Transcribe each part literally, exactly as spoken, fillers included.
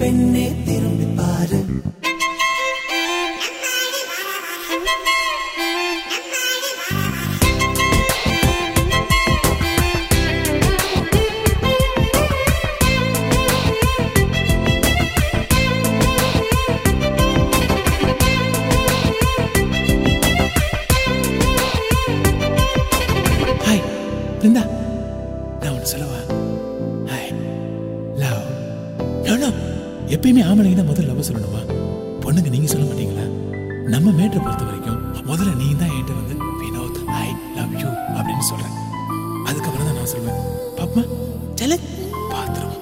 பெண்ணே திரும்பி பாரு. பிருந்தா, நான் ஒன்று சொல்லவா? Hi love. நோ நோ, எப்பயுமே ஆம்பளைங்க தான் முதல்ல லவ் சொல்லணுமா? பொண்ணுங்க நீங்க சொல்ல மாட்டீங்களா? நம்ம மேட்டரை பொறுத்த வரைக்கும் முதல்ல நீ தான் என்கிட்ட வந்து வினோத் ஐ லவ் யூ அப்படின்னு சொல்றேன். அதுக்கப்புறம் தான் நான் சொல்வேன் பாப்பா செல்ல பாத்துருவோம்.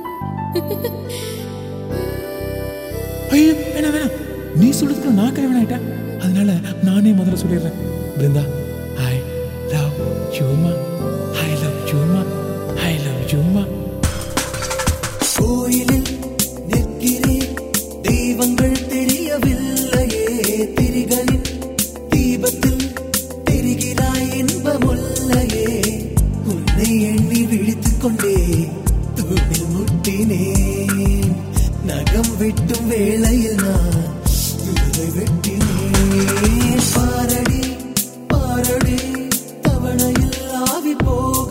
ஐயோ வேணாம் வேணாம், நீ சொல்றதுக்கு நான் கல்யாணம் ஆயிட்டேன், அதனால நானே முதல்ல சொல்லிடுறேன். பிருந்தா ஐ லவ் யூமா, I love you ma, I love you ma. கோயிலில் நிற்கிறேன், தெய்வங்கள் தெரியவில்லையே, திரிகளின் தீபத்தில் தெரிகிறாய் இன்பமுல்லையே. உன்னை எண்ணி விழித்துக் கொண்டே தூணில் முட்டினேன், நகம் வெட்டும் வேளையில் நான் விருதை வெட்டினேன். பாரடி பாரடி தவணையில் ஆவி போக